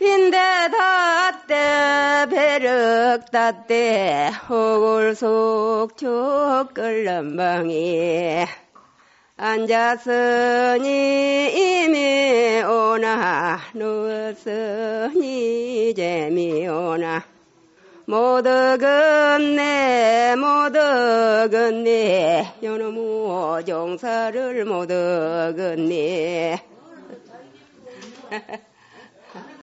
빈대닷대 배륵닷대 호굴속 끌렁방이 앉았으니 이미 오나 누웠으니 재미오나 못 얻었네 못 얻었네 요놈의 종사를 못 얻었네